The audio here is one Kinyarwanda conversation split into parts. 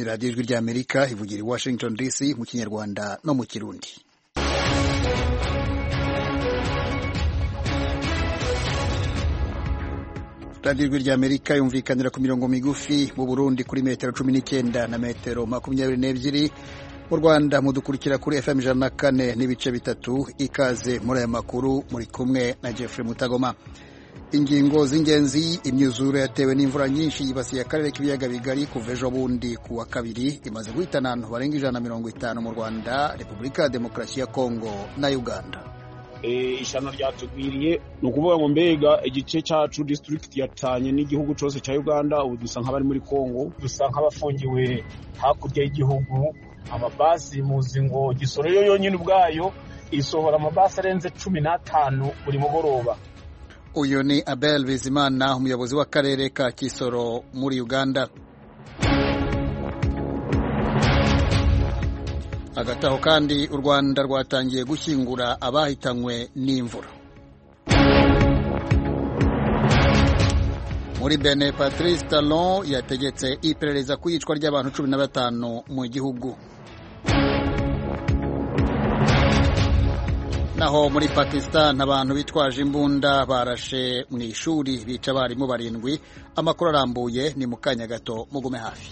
ni radiyo ijwi ry'Amerika ivugira i Washington DC mu Kinyarwanda no mu Kirundi. radiyo ijwi ry'Amerika yumvikanira ku mirongo migufi mu Burundi kuri metero 19 na metero 22, mu Rwanda mudukurikira kuri FM 104 n'ibice bitatu. Ikaze muri aya makuru, muri kumwe na Jeffrey Mutagoma. Ingingo z'ingenzi: imyuzure yatewe n'imvura nyinshi yibasiye akarere k'ibiyaga bigari kuva ejo bundi ku wa kabiri imaze guhitana abantu barenga 150 mu Rwanda, Repubulika ya Demokarasi ya Kongo na Uganda. Ishano ryatugwiriye no kuvuga ngo mbega igice cyacu district yatanye n'igihugu cyose cya Uganda, ubu dusa nk'abari muri Kongo, dusa nk'abafungiwe hakurya y'igihugu. Amabasi muzi ngo Gisoro yo yonyine ubwayo isohora amabasi arenze 15 buri mugoroba. Uyu ni Abel Bizimana, umuyobozi w'akarere ka Kisoro muri Uganda. Agataho kandi u Rwanda rwatangiye gushyingura abahitanywe n'imvura. Muri Benin, Patrice Talon yategetse iperereza ku yicwa ry'abantu 15 mu gihugu. Naho muri Pakistan abantu bitwaje imbunda barashe mu ishuri bica abarimu 7. Amakuru arambuye ni mu kanya gato, mugume hafi.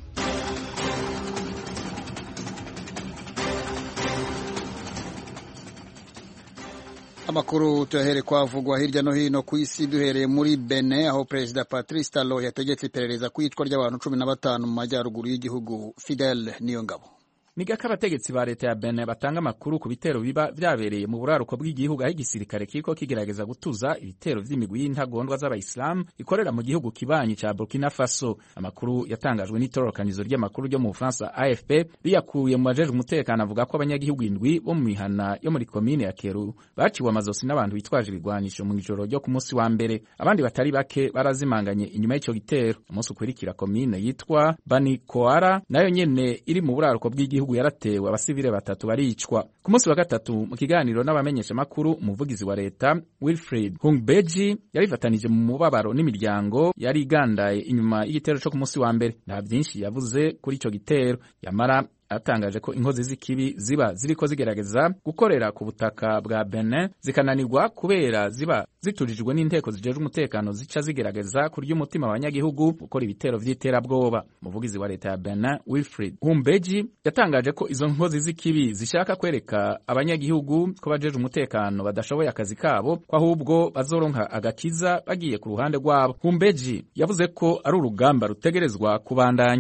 Amakuru tuyahere kwavugwa hirya no hino ku isi, duhereye muri Benin aho Perezida Patrice Talon yategetse iperereza ku yicwa ry'abantu 15 mu majyaruguru y'igihugu. Fidel Niyongabo. Nigaka abategetsi ba leta ya Benin batanga amakuru ku bitero biba vyabereye mu buraruko bw'igihugu aho igisirikare kiriko kigerageza gutuza ibitero vy'imigwi y'intagondwa z'abayisilamu ikorera mu gihugu kibanyi ca Burkina Faso. Amakuru yatangajwe n'itororokanizo ry'amakuru ryo mu Bufaransa AFP riyakuye mu majejwe umutekano avuga ko abanyagihugu 7 bo mu mihana yo muri komine ya Keru baciwe amazosi n'abantu bitwaje ibigwanisho mu ijoro ryo ku munsi wa mbere. Abandi batari bake barazimanganye inyuma y'ico gitero. Umunsi ukurikira komine yitwa Banikoara nayo nyene iri mu buraruko bw'igihugu yaratewe, abasivile 3 baricwa. Ku munsi wa gatatu mu kiganiro n'abamenyesha makuru, umuvugizi wa leta Wilfred Hungbeji yarifatanije mu mubabaro n'imiryango yari igandaye inyuma y'igitero cyo ku munsi wa mbere. Nta byinshi yavuze kuri ico gitero, yamara atangaje ko inkozi z'ikibi ziba ziriko zigerageza gukorera ku butaka bwa Benin zikananirwa kubera ziba ziturijwe n'inteko zijejwe umutekano zica zigerageza kurya umutima abanyagihugu gukora ibitero vy'iterabwoba. Umuvugizi wa leta ya Benin Wilfred Humbeji yatangaje ko izo nkozi z'ikibi zishaka kwereka abanyagihugu ko bajeje umutekano badashoboye akazi kabo, ko ahubwo bazoronka agakiza bagiye ku ruhande rwabo. Humbeji yavuze ko ari urugamba rutegerezwa kubandanya.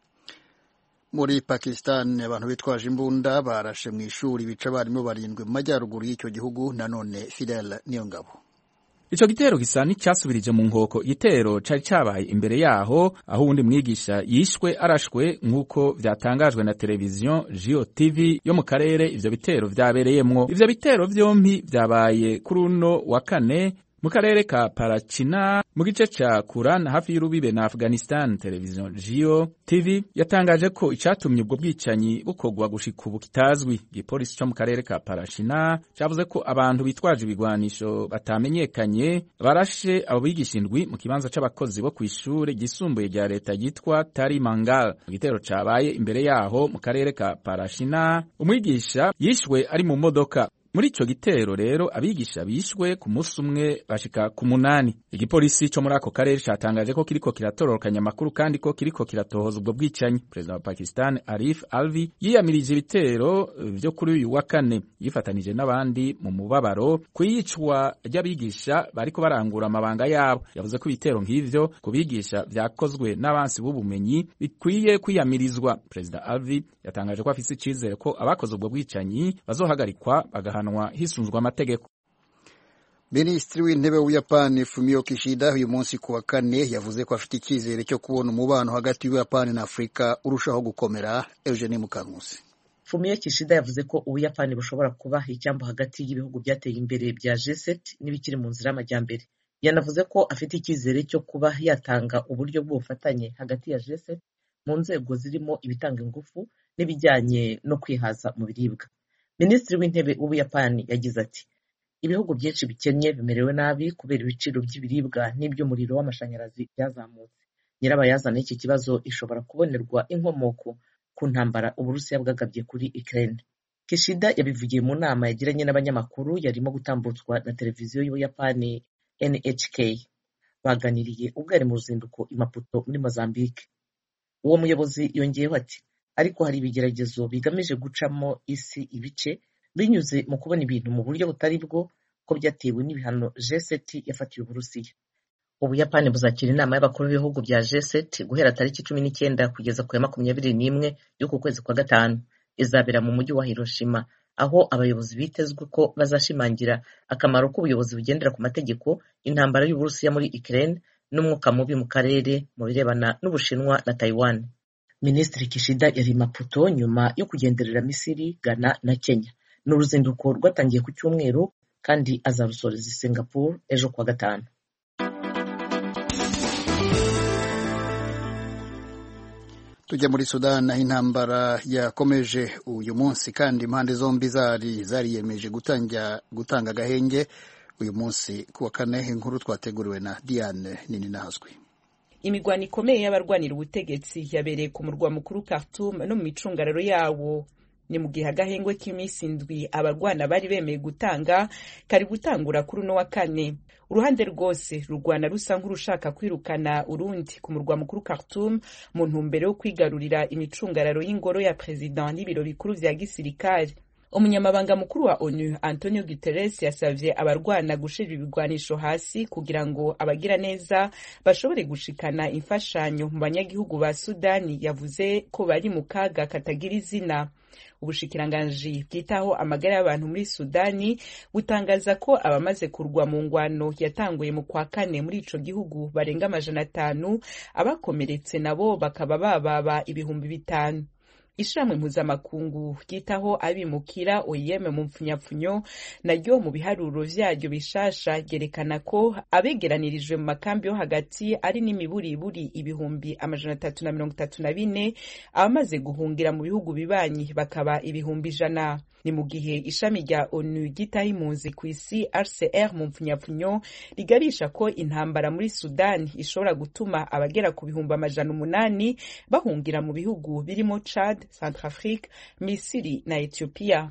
Muri Pakistan abantu bitwaje imbunda barashe mu ishuri bica abarimu 7 mu majyaruguru y'icyo gihugu. Nanone Fidel Niyongabo. Ico gitero gisa n'icyasubirije mu nkoko igitero cari cabaye imbere yaho aho undi mwigisha yishwe arashwe nk'uko vyatangajwe na televiziyo Jio TV yo mu karere ivyo bitero vyabereyemwo. Ivyo bitero vyompi vyabaye kuri uno wa kane mu karere ka Parachina mu gice ca Kuran hafi y'urubibe na Afghanistan. Televiziyo Jio TV yatangaje ko icatumye ubwo bwicanyi bukogwa gushika ubu kitazwi. Igipolisi cyo mu karere ka Parachina cavuze ko abantu bitwaje ibigwanisho batamenyekanye barashe abo bigisha 7 mu kibanza c'abakozi bo kw'ishure gisumbuye rya leta yitwa Tari Mangal. Igitero cabaye imbere yaho mu karere ka Parachina, umwigisha yishwe ari mu modoka. Muri ico gitero rero abigisha bishwe ku munsi umwe bashika ku 8. Igipolisi cyo muri ako karere catangaje ko kiriko kiratororokanya amakuru kandi ko kiriko kiratohoza ubwo bwicanyi. Perezida wa Pakistan Arif Alvi yiyamirije ibitero vyo kuri uyu wa kane, yifatanije n'abandi mu mubabaro kuyicwa ry'abigisha bariko barangura amabanga yabo. Yavuze ko ibitero nk'ivyo kubigisha vyakozwe n'abansi b'ubumenyi bikwiye kwiyamirizwa. Perezida Alvi yatangaje ko afise icizere ko abakoze ubwo bwicanyi bazohagarikwa bagahanwa hisunzwe amategeko. Minisitiri w'intebe w'Ubuyapani Fumio Kishida uyu munsi ku wa kane yavuze ko afite icyizere cyo kubona umubano hagati y'Ubuyapani na Afurika urushaho gukomera. Eugenie Mukankusi. Fumio Kishida yavuze ko Ubuyapani bushobora kuba icyambu hagati y'ibihugu byateye imbere bya G7 n'ibikiri mu nzira y'amajyambere. Yanavuze ko afite icyizere cyo kuba yatanga uburyo bw'ubufatanye hagati ya G7 mu nzego zirimo ibitanga ingufu n'ibijyanye no kwihaza mu biribwa. Minisitiri w'intebe w'Ubuyapani yagize ati: ibihugu byinshi bikennye bimerewe nabi kubera ibiciro by'ibiribwa n'iby'umuriro w'amashanyarazi byazamutse. nyirabayazana y'iki kibazo ishobora kubonerwa inkomoko ku ntambara Uburusiya bwagabye kuri Ukraine. Kishida yabivugiye mu nama yagiranye n'abanyamakuru yarimo gutambutswa na televiziyo y'Ubuyapani NHK. Baganiriye ubwo yari mu ruzinduko i Maputo muri Mozambique. Uwo muyobozi yongeyeho ati ariko hari ibigeragezo bigamije gucamo isi ibice binyuze mu kubona ibintu mu buryo butari bwo ko byatewe n'ibihano G7 yafatiye Uburusiya. Ubuyapani buzakira inama y'abakuru b'ibihugu bya G7 guhera tariki 19 kugeza ku ya 21 y'uku kwezi kwa gatanu. Izabera mu mujyi wa Hiroshima, aho abayobozi bitezwe ko bazashimangira akamaro k'ubuyobozi bugendera ku mategeko, intambara y'Uburusiya muri Ukraine n'umwuka mubi mu karere mu birebana n'Ubushinwa na Taiwan. Minisitiri Kishida yari Maputo nyuma yo kugenderera Misiri, Ghana na Kenya. Ni uruzinduko rwatangiye ku cyumweru kandi azarusoreza i Singapore ejo kuwa gatanu. Tujya muri Sudan, aho intambara yakomeje uyu munsi kandi impande zombi zariyemeje gutanga agahenge uyu munsi kuwa kane. Inkuru twateguriwe na Diane Nininahazwi. Imigwano ikomeye y'abarwanira ubutegetsi yabereye ku murwa mukuru Khartoum no mu micungararo yawo. Ni mu gihe agahengwe k'iminsi indwi abarwana bari bemeye gutanga kari gutangura kuri uno wa kane. Uruhande rwose rurwana rusa nk'urushaka kwirukana urundi ku murwa mukuru Khartoum mu ntumbero yo kwigarurira imicungararo y'ingoro ya president n'ibiro bikuru vya gisirikare. Umunyamabanga mukuru wa ONU Antonio Guterres yasavye abarwana gushira ibigwanisho hasi kugira ngo abagira neza bashobore gushikana imfashanyo mu banyagihugu ba Sudani. Yavuze ko bari mu kaga katagira izina. Ubushikiranganji bwitaho amagara y'abantu muri Sudani butangaza ko abamaze kurwa mu ngwano yatanguye mu kwa kane muri ico gihugu barenga 500, abakomeretse nabo bakaba bababa 5,000. Ishamwe mpuzamakungu ryitaho abimukira OIM mu mpfunyapfunyo naryo mu biharuro vyaryo bishasha ryerekana ko abegeranirijwe mu makambi yo hagati ari n'imiburiburi 334, abamaze guhungira mu bihugu bibanyi bakaba 100,000. Ni mu gihe ishami rya ONU ryitaho impunzi ku isi RCR mu mpfunyapfunyo rigarisha ko intambara muri Sudan ishobora gutuma abagera ku 800,000 bahungira mu bihugu birimo Chad, Centrafrique, Misiri na Ethiopia.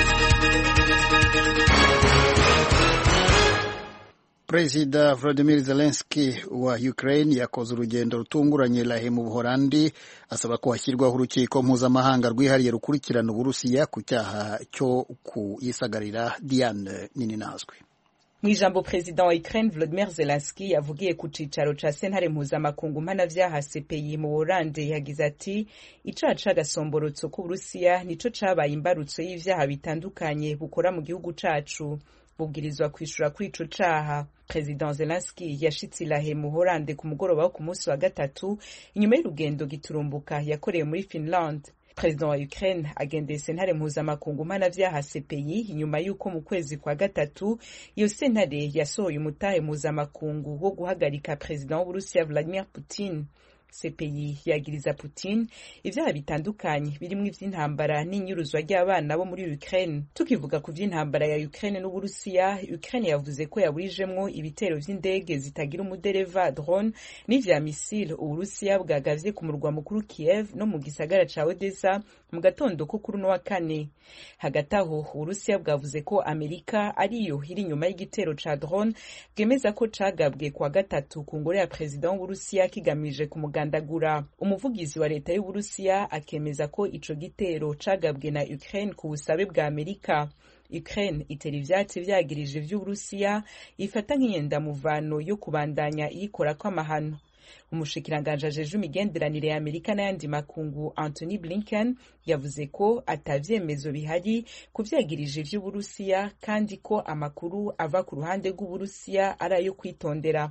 Perezida Volodymyr Zelensky wa Ukraine yakoze urugendo rutunguranye lahe mu Buholandi asaba ko hashyirwaho urukiko mpuzamahanga rwihariye rukurikirana Uburusiya ku cyaha cyo kuyisagarira. Diane Nininahazwi. Mu ijambo President wa Ukraine Volodymyr Zelensky yavugiye ku cicaro ca sentare mpuzamakungu mpanavyaha CPI mu Buholandi yagize ati icaha c'agasomborotso k'Uburusiya nico cabaye imbarutso y'ivyaha bitandukanye bukora mu gihugu cacu. Bubwirizwa kwishura kuri ico caha. President Zelensky yashitse lahe mu Buholandi ku mugoroba wo ku munsi wa gatatu inyuma y'urugendo giturumbuka yakoreye muri Finland. President wa Ukraine agendeye sentare mpuzamakungu mpanavyaha CPI inyuma y'uko mu kwezi kwa gatatu iyo sentare yasohoye umutahe mpuzamakungu wo guhagarika President w'Uburusiya Vladimir Putin. CPI yagiriza Putin ivyaha bitandukanye birimwo ivy'intambara n'inyuruzwa ry'abana bo muri Ukraine. Tukivuga ku vy'intambara ya Ukraine n'Uburusiya, Ukraine yavuze ko yaburijemwo ibitero vy'indege zitagira umudereva drone n'ivya missile Uburusiya bwagavye ku murwa mukuru Kiev no mu gisagara ca Odessa mu gatondo ko kuri no wa kane. Hagati aho Uburusiya bwavuze ko Amerika ariyo iri inyuma y'igitero ca drone bwemeza ko cagabwe kwa gatatu ku ngoro ya President w'Uburusiya kigamije kumugandagura. Umuvugizi wa leta y'Uburusiya akemeza ko ico gitero cagabwe na Ukraine ku busabe bwa Amerika. Ukraine itera ivyatsi vyagirije vy'Uburusiya ifata nk'iyendamuvano yo kubandanya iyikora kw'amahano. Umushikiranganje ajeje imigenderanire ya Amerika n'ayandi makungu Anthony Blinken yavuze ko atavyemezo bihari kuvyagirije vy'Uburusiya kandi ko amakuru ava ku ruhande rw'Uburusiya ari ayo kwitondera.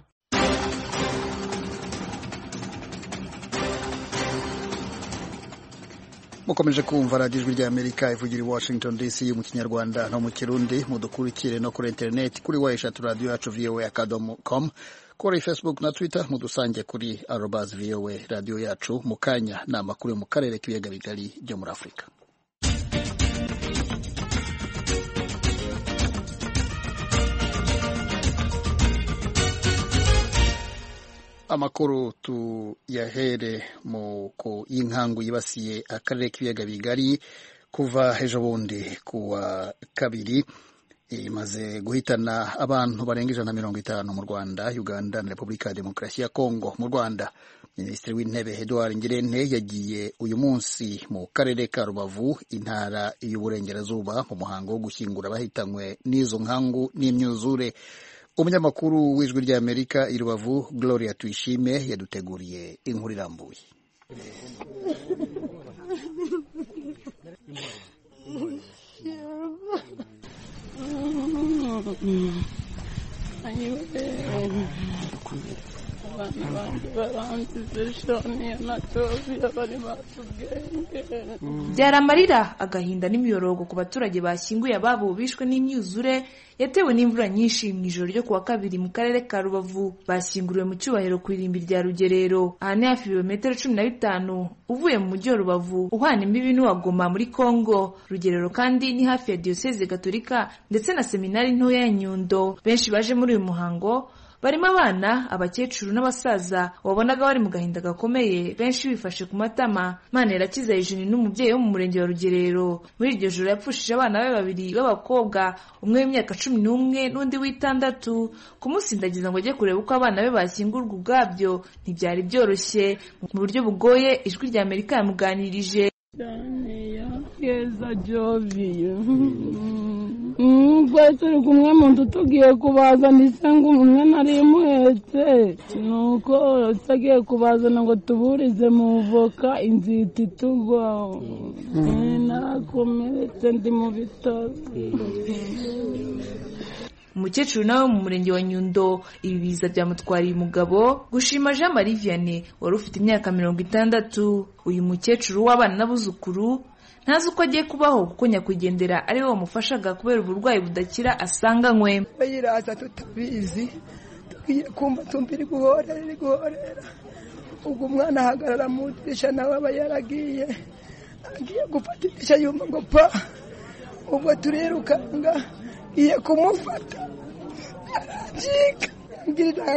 Mukomeje kumva radiyo ijwi rya Amerika ivugira i Washington DC mu Kinyarwanda no mu Kirundi. Mudukurikire no kuri internet kuri eshatu radio yacu voa.com, kuri Facebook na Twitter mudusange kuri @voa radio yacu. Mu kanya ni amakuru mu karere k'ibiyaga bigari byo muri Afurika. amakuru tuyahere mu y'inkangu yibasiye akarere k'ibiyaga bigari kuva ejo bundi kuwa kabiri imaze guhitana abantu barenga 150 mu Rwanda, Uganda na Repubulika ya Demokarasi ya Kongo. Mu Rwanda, Minisitiri w'Intebe Edouard Ngirente yagiye uyu munsi mu karere ka Rubavu, intara y'Uburengerazuba, mu muhango wo gushyingura abahitanywe n'izo nkangu n'imyuzure. Umunyamakuru w'Ijwi ry'Amerika i Rubavu, Gloria Tuyishime, yaduteguriye inkuru irambuye. Byari amarira, agahinda n'imiyorogo ku baturage bashyinguye ababo bishwe n'imyuzure yatewe n'imvura nyinshi mu ijoro ryo kuwa kabiri mu karere ka Rubavu. Bashyinguriwe mu cyubahiro ku irimbi rya Rugerero, aha ni hafi ibirometero 15 uvuye mu mujyi wa Rubavu uhana imbibi n'uwa Goma muri Kongo. Rugerero kandi ni hafi ya Diocese Gatolika ndetse na seminari ntoya ya Nyundo. Benshi baje muri uyu muhango barimo abana, abakecuru n'abasaza wabonaga bari mu gahinda gakomeye, benshi bifashe ku matama. Manirakiza Eugenie n'umubyeyi wo mu murenge wa Rugerero, muri iryo joro yapfushije abana be babiri b'abakobwa, umwe w'imyaka 11 n'undi w'6. Kumusindagiza ngo ajye kureba uko abana be bashyingurwa ubwabyo ntibyari byoroshye. Mu buryo bugoye, Ijwi ry'Amerika yamuganirije. Yeza Joviyo turi kumwe mu nzu tugiye kubazana isenga umwe nari muhetse, nuko tagiye kubazana ngo tuburize mu voka inziti tugwa, narakomeretse ndi mu bitaro. Umukecuru nawe mu murenge wa Nyundo, ibi biza byamutwariye umugabo. Gushima Jean Marie Vianney wari ufite imyaka 60. Uyu mukecuru w'abana n'abuzukuru ntazi uko agiye kubaho kuko nyakwigendera ari we wamufashaga kubera uburwayi budakira asanganywe. Bayiraza tutabizi, tugiye kumva tumbiri guhorera. Ubwo umwana ahagarara mu idirishya nawe aba yaragiye, agiye gufata idirishya yumva ngo pa. Ubwo turirukanga iye kumufata, aracika. Ngirira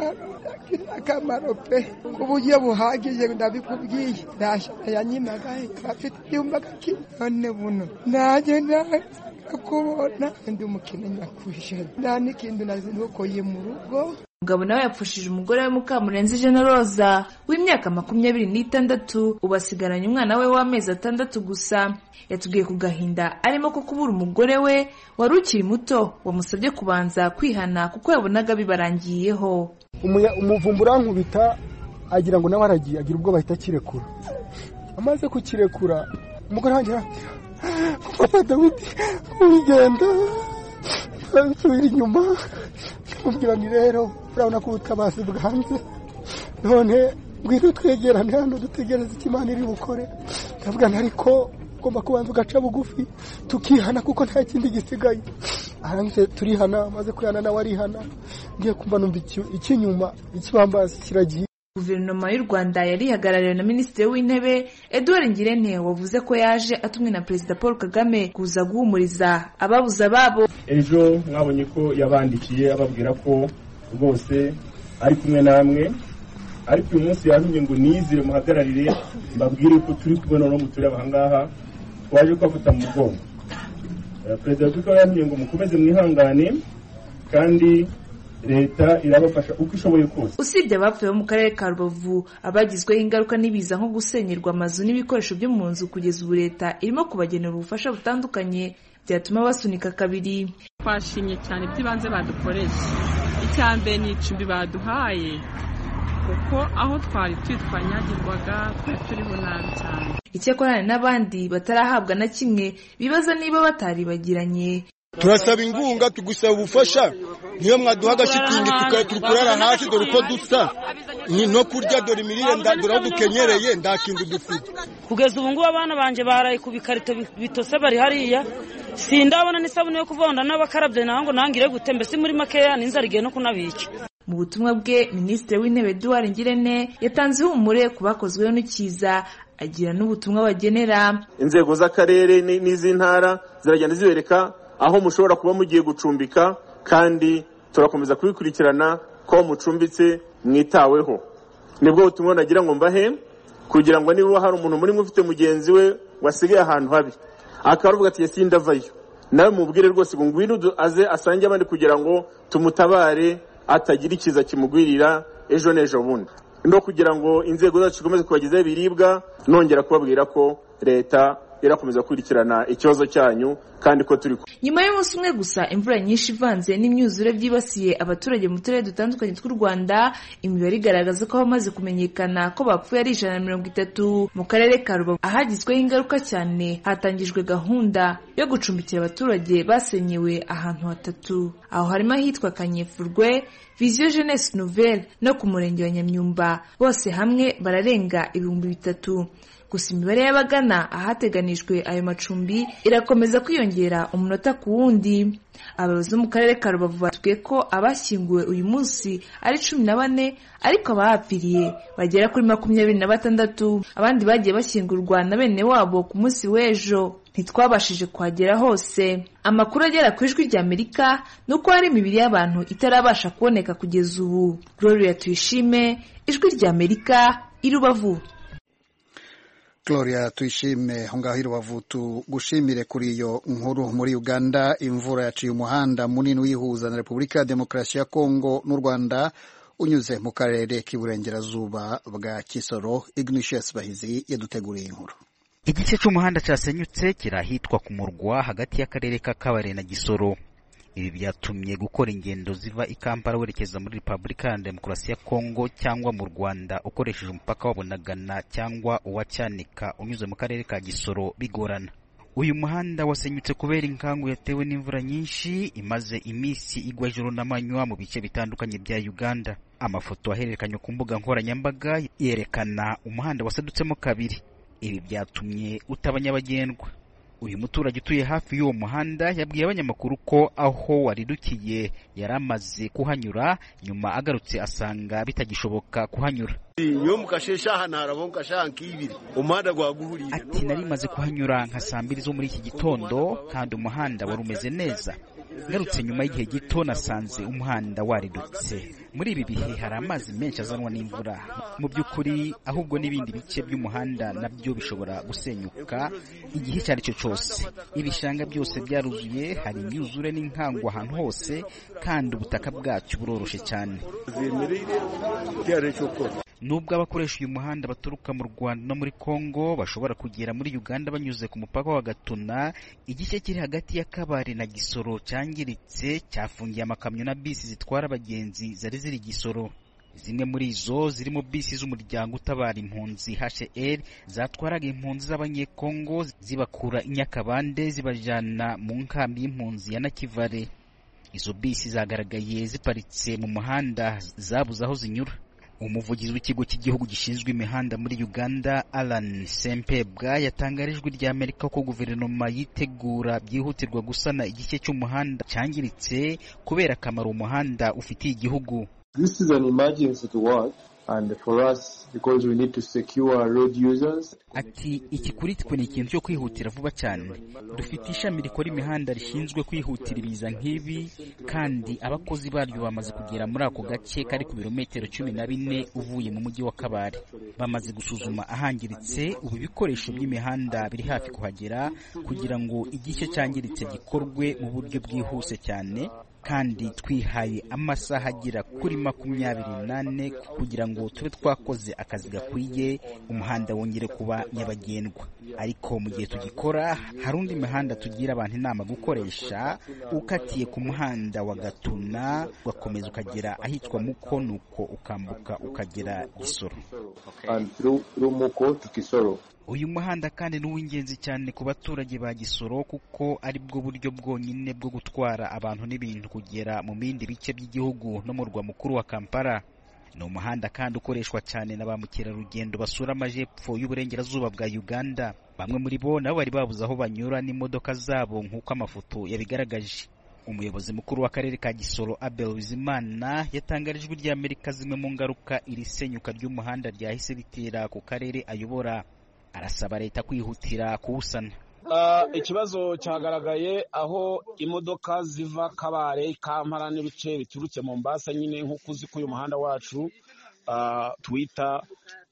akamaro pe, uburyo buhagije ndabikubwiye. Ndashaka yanyimaga afite yumvaga kinone buno naje kubona ndi umukene nyakuje nani kindu nazinukoye mu rugo. Umugabo nawe yapfushije umugore we Mukamurenzi Jeanne Rosa w'imyaka 26, ubasigaranye umwana we w'amezi 6 gusa. Yatubwiye ku gahinda arimo ko kubura umugore we wari ukiri muto, wamusabye kubanza kwihana kuko yabonaga bibarangiyeho. Umuvumbura nkubita agira ngo nawe aragiye, agira ubwo bahita kirekura. Amaze kukirekura, umugore wanjye papa Dawidi ugenda nsubira inyuma, kubwira ni rero urabona ko ubutabazi bwanze, none ngwino twegerane hano dutegereze ikimana iri bukore. Ndavuga ariko ugomba kubanza ugaca bugufi tukihana kuko nta kindi gisigaye. Arangije turihana, maze kwihana nawe arihana. Ngiye kumva numva ikinyuma ikibambazi kiragiye. Guverinoma y'u Rwanda yari ihagarariwe na Minisitiri w'Intebe Edouard Ngirente, wavuze ko yaje atumwe na Perezida Paul Kagame kuza guhumuriza ababuze ababo. Ejo mwabonye ko yabandikiye ababwira ko rwose ari kumwe namwe, ariko uyu munsi yatumye ngo nizire muhagararire mbabwire ko turi kubona no mutureba ahangaha twaje kwafata mu mugongo. Perezida w'Igihugu yatumye ngo mukomeze mwihangane kandi leta irabafasha uko ishoboye kose. Usibye abapfuye mu karere ka Rubavu, abagizweho ingaruka n'ibiza nko gusenyerwa amazu n'ibikoresho byo mu nzu, kugeza ubu leta irimo kubagenera ubufasha butandukanye byatuma basunika kabiri. Twashimye cyane by'ibanze badukoreye. Icyambere ni icumbi baduhaye, kuko aho twari twitwanyagirwaga turiho nabi cyane. Icyakorana n'abandi batarahabwa na kimwe bibaza niba bataribagiranye. Turasaba ingunga, tugusaba ubufasha, niyo mwaduha agashitingi tukurara hasi, dore uko dusa ni no kurya, dore imirire ndadura dukenyereye ndakindu dufite. Kugeza ubu ngubu abana banje baraye ku bikarito bitose bari hariya, sindabona n'isabune yo kuvonda n'abakarabye nango nangire gute, mbese muri makeya n'inzara igiye no kunabica. Mu butumwa bwe, Minisitiri w'Intebe Edouard Ngirente yatanze ihumure ku bakozweho n'ikiza, agira n'ubutumwa bagenera inzego z'akarere n'iz'intara, ziragenda zibereka aho mushobora kuba mugiye gucumbika, kandi turakomeza kubikurikirana ko mucumbitse mwitaweho. Nibwo butumwa nagira ngo mbahe, kugira ngo niba hari umuntu muri mwe ufite mugenzi we wasigaye ahantu habi akavuga ati yesi ndavayo, nawe mubwire rwose ngo ngwino aze asange abandi kugira ngo tumutabare atagira ikiza kimugwirira ejo n'ejo bundi. No kugira ngo inzego zacu zikomeze kubagezaho ibiribwa, nongera kubabwira ko leta irakomeza kurikirana ikibazo cyanyu kandi ko turi nyuma y'umunsi umwe gusa imvura nyinshi ivanze n'imyuzure byibasiye abaturage mu turere dutandukanye tw'u Rwanda. Imibare igaragaza ko bamaze kumenyekana ko bapfuye ari 130 mu karere ka Rubavu. Ahagizweho ingaruka cyane hatangijwe gahunda yo gucumbikira abaturage basenyewe ahantu hatatu, aho harimo ahitwa Kanyefurwe, Vision Jeunesse Nouvelle no ku murenge wa Nyamyumba. Bose hamwe bararenga 3,000. Gusa imibare y'abagana ahateganijwe ayo macumbi irakomeza kwiyongera umunota ku wundi. Abayobozi mu karere ka Rubavu batubwiye ko abashyinguwe uyu munsi ari 14, ariko abahapfiriye bagera kuri 26. Abandi bagiye bashyingurwa na bene wabo ku munsi w'ejo. Ntitwabashije kuhagera hose. Amakuru agera ku Ijwi ry'Amerika nuko hari imibiri y'abantu itarabasha kuboneka kugeza ubu. Gloria Tuyishime, Ijwi ry'Amerika, i Rubavu. Gloria Tuyishime ngaho i Rubavu. Tugushimire kuri iyo nkuru. Muri Uganda imvura yaciye umuhanda munini wihuza na Repubulika ya Demokarasi ya Kongo n'u Rwanda unyuze mu karere k'iburengerazuba bwa Kisoro. Ignatius Bahizi yaduteguriye inkuru. Igice cy'umuhanda cyasenyutse kirahitwa ku murwa hagati y'akarere ka Kabare na Gisoro. Ibi byatumye gukora ingendo ziva i Kampala werekeza muri Repubulika ya Demokarasi ya Kongo cyangwa mu Rwanda ukoresheje umupaka wa Bunagana cyangwa uwa Cyanika unyuze mu karere ka Gisoro bigorana. Uyu muhanda wasenyutse kubera inkangu yatewe n'imvura nyinshi imaze iminsi igwa ijoro n'amanywa mu bice bitandukanye bya Uganda. Amafoto ahererekanywe ku mbuga nkoranyambaga yerekana umuhanda wasadutsemo kabiri. Ibi byatumye utaba nyabagendwa. Uyu muturage utuye hafi y'uwo muhanda yabwiye abanyamakuru ko aho waridukiye yaramaze kuhanyura, nyuma agarutse asanga bitagishoboka kuhanyura. Ati nari maze kuhanyura nka saa 2 zo muri iki gitondo kandi umuhanda wari umeze neza. Ngarutse nyuma y'igihe gito nasanze umuhanda waridutse. Muri ibi bihe hari amazi menshi azanwa n'imvura. Mu by'ukuri ahubwo n'ibindi bice by'umuhanda nabyo bishobora gusenyuka igihe cyari cyo cyose. Ibishanga byose byaruzuye, hari imyuzure n'inkangu ahantu hose kandi ubutaka bwacu buroroshe cyane. Nubwo abakoresha uyu muhanda baturuka mu Rwanda no muri Kongo bashobora kugera muri Uganda banyuze ku mupaka wa Gatuna, igice kiri hagati ya Kabare na Gisoro cyangiritse cyafungiye amakamyo na bisi zitwara abagenzi zari ziri Gisoro. Zimwe muri izo zirimo bisi z'umuryango utabara impunzi HCR zatwaraga impunzi z'abanyekongo zibakura i Nyakabande zibajana mu nkambi y'impunzi ya Nakivale. Izo bisi zagaragaye ziparitse mu muhanda zabuze aho zinyura. Umuvugizi w'ikigo cy'igihugu gishinzwe imihanda muri Uganda Alan Sempebwa yatangarijwe rya Amerika ko guverinoma yitegura byihutirwa gusana igice cy'umuhanda cyangiritse kubera akamaro umuhanda ufitiye igihugu. This is an emergency to work and for us because we need to secure road users. Ati iki kuri twe ni ikintu cyo kwihutira vuba cyane. Dufite ishami rikora imihanda rishinzwe kwihutira ibiza nk'ibi kandi abakozi baryo bamaze kugera muri ako gace kari ku birometero 14 uvuye mu mujyi wa Kabare. Bamaze gusuzuma ahangiritse, ubu ibikoresho by'imihanda biri hafi kuhagera kugira ngo igice cyangiritse gikorwe mu buryo bwihuse cyane. Kandi twihaye amasaha agera kuri 28 kugira ngo tube twakoze akazi gakwiye umuhanda wongere kuba nyabagendwa. Ariko mu gihe tugikora hari undi mihanda tugira abantu inama gukoresha, ukatiye ku muhanda wa Gatuna ugakomeza ukagera ahitwa Muko nuko ukambuka ukagera Gisoro. And through Muko to Kisoro. Uyu muhanda kandi ni uw'ingenzi cyane ku baturage ba Gisoro kuko ari bwo buryo bwonyine bwo gutwara abantu n'ibintu kugera mu bindi bice by'igihugu no mu murwa mukuru wa Kampala. Ni umuhanda kandi ukoreshwa cyane na ba mukerarugendo basura amajepfo y'uburengerazuba bwa Uganda. Bamwe muri bo nabo bari babuze aho banyura n'imodoka zabo nk'uko amafoto yabigaragaje. Umuyobozi mukuru w'akarere ka Gisoro Abel Bizimana yatangarijwe rya Amerika zimwe mu ngaruka iri senyuka ry'umuhanda ryahise bitera ku karere ayobora. Arasaba leta kwihutira kuwusana. Ikibazo cyagaragaye aho imodoka ziva Kabare, Kampala n'ibice biturutse Mombasa, nyine nk'uko uzi ko uyu muhanda wacu twita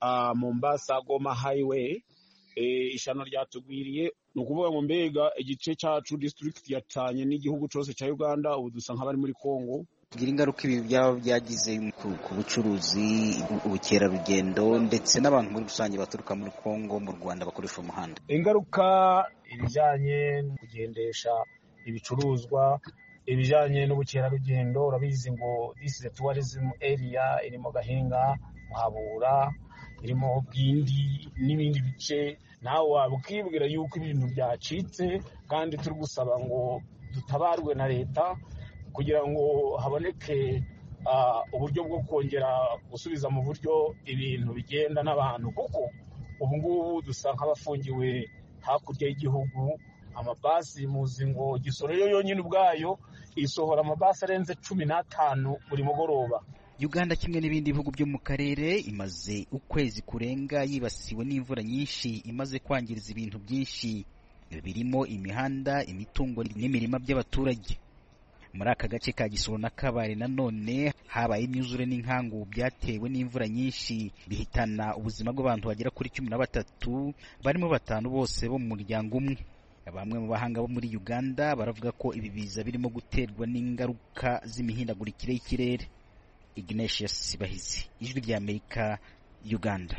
Mombasa Goma Highway, ishano ryatugwiriye. Ni ukuvuga ngo mbega igice cyacu district yatanye n'igihugu cyose cya Uganda, ubu dusa nk'abari muri Congo. Tugira ingaruka ibi byaba byagize ku bucuruzi, ubukerarugendo ndetse n'abantu muri rusange baturuka muri Congo mu Rwanda bakoresha umuhanda. Ingaruka ibijyanye no kugendesha ibicuruzwa, ibijyanye n'ubukerarugendo, urabizi ngo this is a tourism area, irimo Gahinga, Muhabura, irimo Bwindi n'ibindi bice. Nawe waba ukibwira yuko ibintu byacitse, kandi turi gusaba ngo dutabarwe na leta kugira ngo haboneke uburyo bwo kongera gusubiza mu buryo ibintu bigenda n'abantu, kuko ubu ngubu dusa nk'abafungiwe hakurya y'igihugu. Amabasi muzi ngo Gisoro yo yonyine ubwayo isohora amabasi arenze 15 buri mugoroba. Uganda kimwe n'ibindi bihugu byo mu karere imaze ukwezi kurenga yibasiwe n'imvura nyinshi imaze kwangiriza ibintu byinshi birimo imihanda, imitungo n'imirima by'abaturage. Muri aka gace ka Gisoro na Kabare nanone habaye imyuzure n'inkangu byatewe n'imvura nyinshi bihitana ubuzima bw'abantu bagera kuri 13, barimo 5 bose bo mu muryango umwe. Bamwe mu bahanga bo muri Uganda baravuga ko ibi biza birimo guterwa n'ingaruka z'imihindagurikire y'ikirere. Ignatius Bahizi, Ijwi ry'Amerika, Uganda.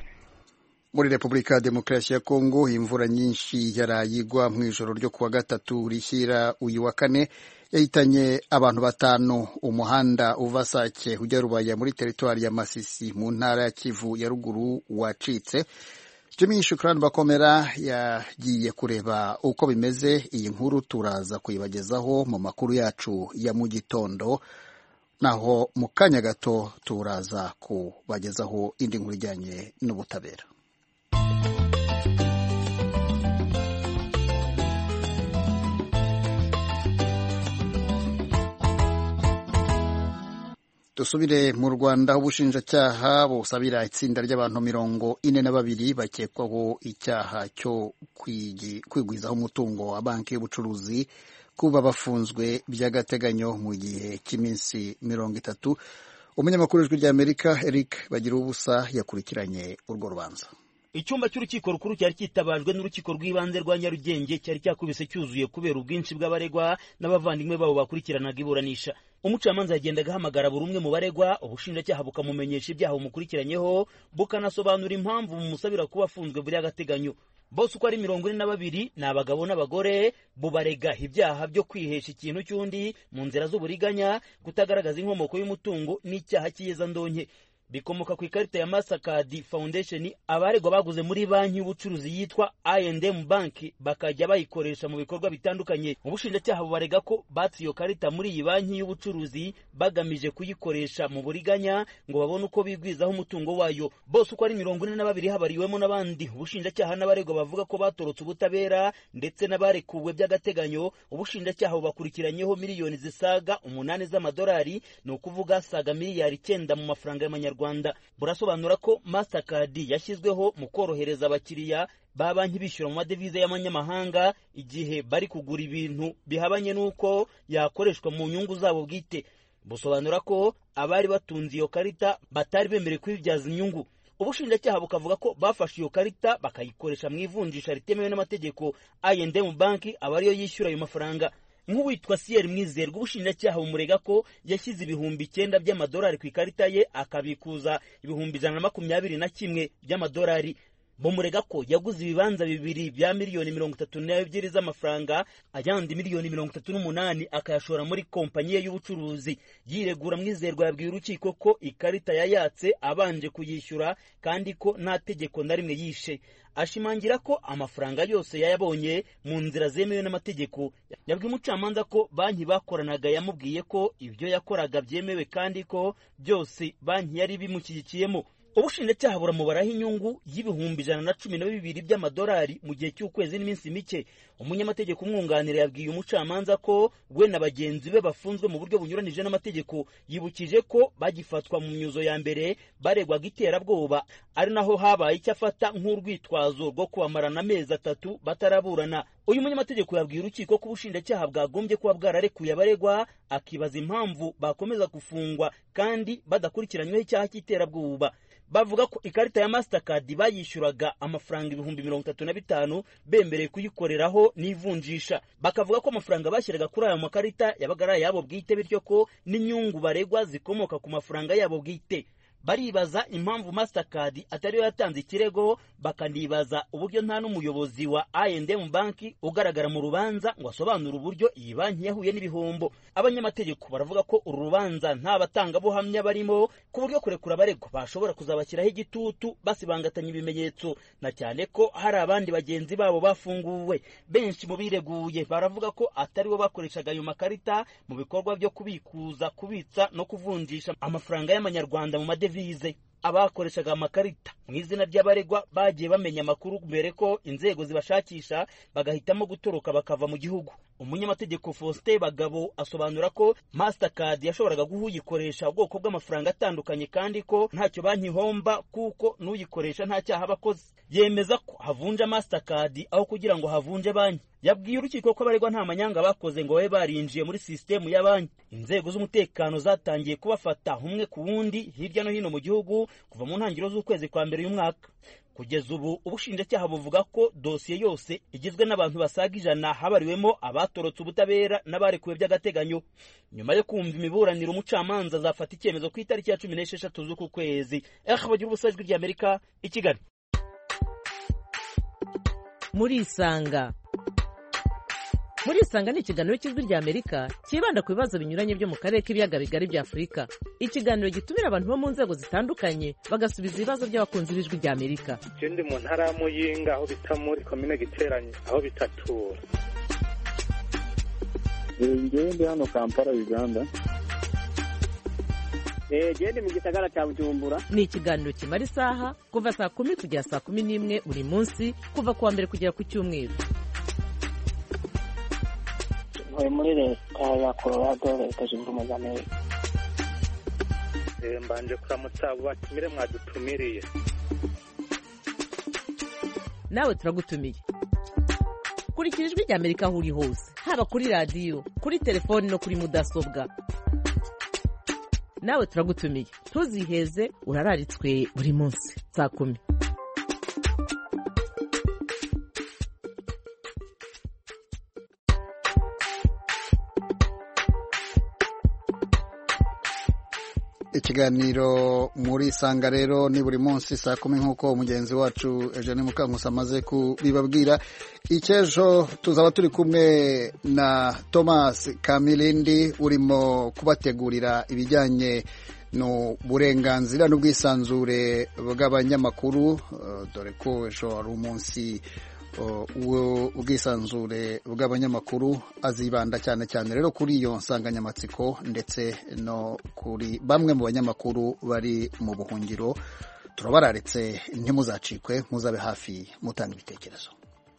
Muri Repubulika ya Demokarasi ya Kongo, imvura nyinshi yarayigwa mu ijoro ryo kuwa gatatu rishyira uyu wa kane yahitanye abantu 5. Umuhanda uva Sake ujya Rubaya muri teritwari ya Masisi mu ntara ya Kivu ya ruguru wacitse. Jimmy Shukran Bakomera yagiye kureba uko bimeze. Iyi nkuru turaza kuyibagezaho mu makuru yacu ya mu gitondo, naho mu kanya gato turaza kubagezaho indi nkuru ijyanye n'ubutabera. Dusubire mu Rwanda, ubushinjacyaha busabira itsinda ry'abantu 42 bakekwaho icyaha cyo kwigwizaho umutungo wa banki y'ubucuruzi kuba bafunzwe by'agateganyo mu gihe cy'iminsi 30. Umunyamakuru w'Ijwi ry'Amerika Eric Bagirubusa yakurikiranye urwo rubanza. Icyumba cy'urukiko rukuru cyari kitabajwe n'urukiko rw'ibanze rwa Nyarugenge cyari cyakubise cyuzuye kubera ubwinshi bw'abaregwa n'abavandimwe babo bakurikiranaga iburanisha. Umucamanza yagendaga ahamagara buri umwe mu baregwa, ubushinjacyaha bukamumenyesha ibyaha bumukurikiranyeho, bukanasobanura impamvu bumusabira kuba afunzwe buri agateganyo. Bose uko ari 42 ni abagabo n'abagore, bubarega ibyaha byo kwihesha ikintu cy'undi mu nzira z'uburiganya, kutagaragaza inkomoko y'umutungo n'icyaha cy'iyezandonke. Bikomoka ku ikarita ya Mastercard Foundation abaregwa baguze muri banki y'ubucuruzi yitwa I&M Bank bakajya bayikoresha mu bikorwa bitandukanye. Ubushinjacyaha bubarega ko batse iyo karita muri iyi banki y'ubucuruzi bagamije kuyikoresha mu buriganya ngo babone uko bigwizaho umutungo wayo. Bose uko ari 42 habariwemo n'abandi. Ubushinjacyaha n'abaregwa bavuga ko batorotse ubutabera ndetse n'abarekuwe by'agateganyo. Ubushinjacyaha bubakurikiranyeho miliyoni zisaga 8 z'amadolari, ni ukuvuga saga miliyari 9 mu mafaranga y'amanyarwanda. Burasobanura ko Mastercard yashyizweho mu korohereza abakiriya ba banki bishyura mu madevize y'amanyamahanga igihe bari kugura ibintu bihabanye n'uko yakoreshwa mu nyungu zabo bwite. Busobanura ko abari batunze iyo karita batari bemerewe kwibyaza inyungu. Ubushinjacyaha bukavuga ko bafashe iyo karita bakayikoresha mu ivunjisha ritemewe n'amategeko. I&M Bank aba ariyo yishyura ayo mafaranga. Nk'uwitwa Sieri Mwizerwa, ubushinjacyaha bumurega ko yashyize ibihumbi 9 by'amadolari ku ikarita ye akabikuza ibihumbi 121 by'amadolari. Bumurega ko yaguze ibibanza 2 bya miliyoni 32 z'amafaranga, ajyandi miliyoni 38 akayashora muri kompanyi ye y'ubucuruzi. Yiregura Mwizerwa yabwiye urukiko ko ikarita yayatse abanje kuyishyura kandi ko nta tegeko na rimwe yishe. Ashimangira ko amafaranga yose yayabonye mu nzira zemewe n'amategeko. Yabwiye umucamanza ko banki bakoranaga yamubwiye ko ibyo yakoraga byemewe kandi ko byose banki yari bimushyigikiyemo. ubushinjacyaha buramubaraho inyungu y'ibihumbi 112 by'amadolari mu gihe cy'ukwezi n'iminsi mike. Umunyamategeko umwunganira yabwiye umucamanza ko we na bagenzi be bafunzwe mu buryo bunyuranije n'amategeko. Yibukije ko bagifatwa mu myuzo ya mbere baregwaga iterabwoba, ari naho habaye icyo afata nk'urwitwazo rwo kubamarana amezi 3 bataraburana. Uyu munyamategeko yabwiye urukiko ko ubushinjacyaha bwagombye kuba bwararekuye abaregwa, akibaza impamvu bakomeza gufungwa kandi badakurikiranyweho icyaha cy'iterabwoba. Bavuga ko ikarita ya Mastercard bayishyuraga amafaranga 35,000 bemereye kuyikoreraho n'ivunjisha. Bakavuga ko amafaranga bashyiraga kuri ayo makarita yabaga ari yabo bwite, bityo ko n'inyungu baregwa zikomoka ku mafaranga yabo bwite. Baribaza impamvu Mastercard atariyo yatanze ikirego, bakanibaza uburyo nta n'umuyobozi wa I&M banki ugaragara mu rubanza ngo asobanure uburyo iyi banki yahuye n'ibihombo. Abanyamategeko baravuga ko uru rubanza nta batangabuhamya barimo, ku buryo kurekura abaregwa bashobora kuzabashyiraho igitutu basibangatanya ibimenyetso, na cyane ko hari abandi bagenzi babo bafunguwe. Benshi mu bireguye baravuga ko ataribo bakoreshaga ayo makarita mu bikorwa byo kubikuza, kubitsa no kuvunjisha amafaranga y'amanyarwanda mu vize. Abakoreshaga amakarita mu izina ry'abaregwa bagiye bamenya amakuru mbere ko inzego zibashakisha, bagahitamo gutoroka bakava mu gihugu. Umunyamategeko Faustin Bagabo asobanura ko Mastercard yashoboraga guhuyikoresha ubwoko bw'amafaranga atandukanye kandi ko ntacyo bankihomba kuko n'uyikoresha nta cyaha abakoze. Yemeza ko havunja Mastercard aho kugira ngo havunje banki. Yabwiye urukiko ko abaregwa nta manyanga bakoze ngo babe barinjiye muri systemu ya banki. Inzego z'umutekano zatangiye kubafata umwe ku wundi hirya no hino mu gihugu kuva mu ntangiriro z'ukwezi kwa mbere uyu mwaka. Kugeza ubu ubushinjacyaha buvuga ko dosiye yose igizwe n'abantu basaga 100 habariwemo abatorotse ubutabera n'abarekuwe by'agateganyo. Nyuma yo kumva imiburaniro, umucamanza azafata icyemezo ku itariki ya 16 z'uku kwezi. Bagira ubusajwi ry'Amerika i Kigali. Muri Isanga ni ikiganiro cy'ijwi ry'Amerika kibanda ku bibazo binyuranye byo mu karere k'ibiyaga bigari bya Afurika. Ikiganiro gitumira abantu bo mu nzego zitandukanye bagasubiza ibibazo by'abakunzi b'ijwi ry'Amerika. Ndi mu ntara ya Muyinga aho bita muri komine Giteranye aho bitatura. Ndi hano Kampala, Uganda. Ndi mu gisagara cya Bujumbura. Ni ikiganiro kimara isaha kuva saa 10 kugera saa 11 buri munsi, kuva kuwa mbere kugera ku cyumweru. Muri leta ya Colorado, leta zunze ubumwe za Amerika. Mbanje kuramutsa abo batumire mwadutumiriye. Nawe turagutumiye. Kurikira ijwi ry'Amerika aho uri hose, haba kuri radio, kuri telefoni no kuri mudasobwa. Nawe turagutumiye. Ntuziheze, urararitswe buri munsi saa 10. Ikiganiro muri Isanga rero ni buri munsi saa 10 nk'uko umugenzi wacu Eugene Mukankusi amaze kubibabwira. Icyejo tuzaba turi kumwe na Thomas Kamilindi urimo kubategurira ibijyanye no burenganzira n'ubwisanzure bw'abanyamakuru, dore ko ejo ari umunsi ubwisanzure bw'abanyamakuru. Azibanda cyane cyane rero kuri iyo nsanganyamatsiko ndetse no kuri bamwe mu banyamakuru bari mu buhungiro. Turabararitse ntimuzacikwe, muzabe hafi mutanga ibitekerezo.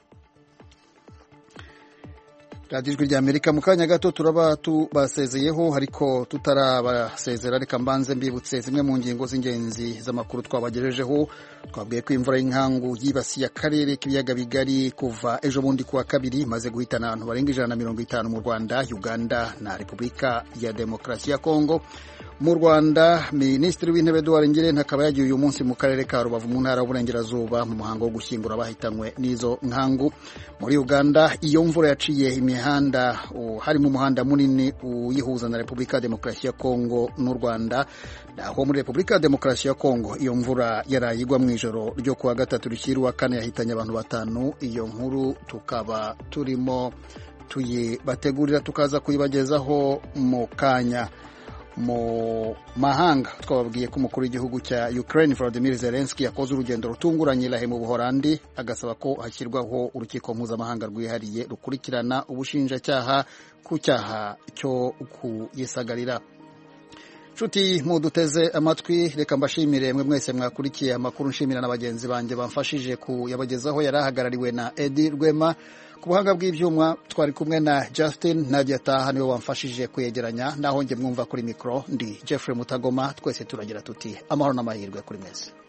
Radio Ijwi ry'Amerika mu kanya gato turaba tubasezeyeho, ariko tutarabasezera reka mbanze mbibutse zimwe mu ngingo z'ingenzi z'amakuru twabagejejeho. Twabwiye ko imvura y'inkangu yibasiye akarere k'ibiyaga bigari kuva ejo bundi kuwa kabiri, maze guhitana abantu barenga 150 mu Rwanda, Uganda na Repubulika ya Demokarasi ya Kongo. Mu Rwanda, Minisitiri w'Intebe Edouard Ngirente akaba yagiye uyu munsi mu karere ka Rubavu mu ntara y'Uburengerazuba mu muhango wo gushyingura abahitanywe n'izo nkangu. Muri Uganda, iyo mvura yaciye imihanda, harimo umuhanda munini uyihuza na Repubulika ya Demokarasi ya Kongo n'u Rwanda. Naho muri Repubulika ya Demokarasi ya Kongo iyo mvura yarayigwa mu ijoro ryo kuwa gatatu rishyira kane, yahitanye abantu 5. Iyo nkuru tukaba turimo tuyibategurira tukaza kuyibagezaho mu kanya. Mu mahanga twababwiye ko umukuru w'igihugu cya Ukraine Volodymyr Zelensky yakoze urugendo rutunguranye Lahe mu Buholandi, agasaba ko hashyirwaho urukiko mpuzamahanga rwihariye rukurikirana ubushinjacyaha ku cyaha cyo kuyisagarira. nshuti muduteze amatwi reka mbashimire mwe mwese mwakurikiye amakuru nshimira na bagenzi banjye bamfashije kuyabagezaho yarahagarariwe na Edi Rwema ku buhanga bw'ibyuma twari kumwe na Justin Nadia Taha niwe wamfashije kuyegeranya naho nge mwumva kuri mikro ndi Jeffrey Mutagoma twese turagira tuti amahoro n'amahirwe kuri mwese